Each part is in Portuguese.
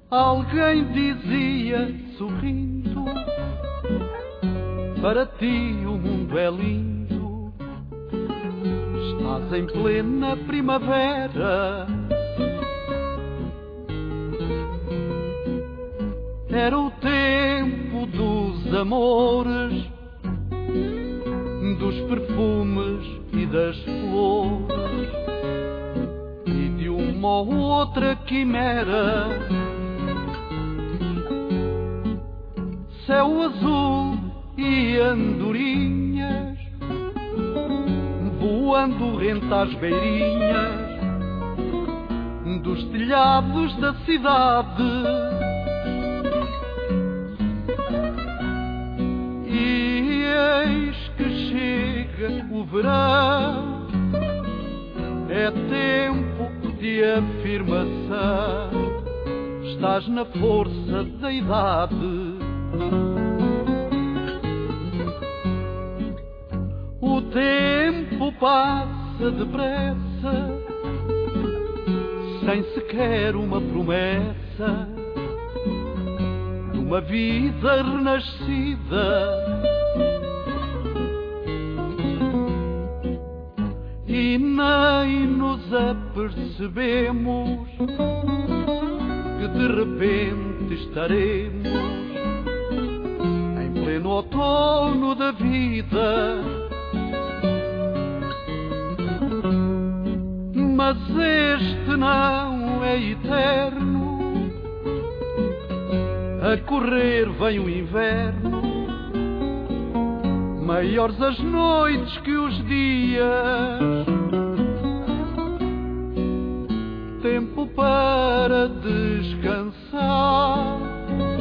Alguém dizia sorrindo: para ti o mundo é lindo, estás em plena primavera. Era o tempo dos amores, dos perfumes e das flores, e de uma ou outra quimera. Céu azul e andorinhas, voando rente às beirinhas dos telhados da cidade. E eis que chega o verão, é tempo de afirmação, estás na força da idade. O tempo passa depressa, sem sequer uma promessa de uma vida renascida. E nem nos apercebemos que de repente estaremos em pleno outono da vida. Mas este não é eterno, a correr vem o inverno, maiores as noites que os dias. Tempo para descansar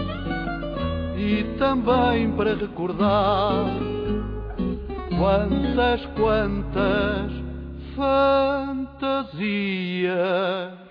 e também para recordar quantas fantasias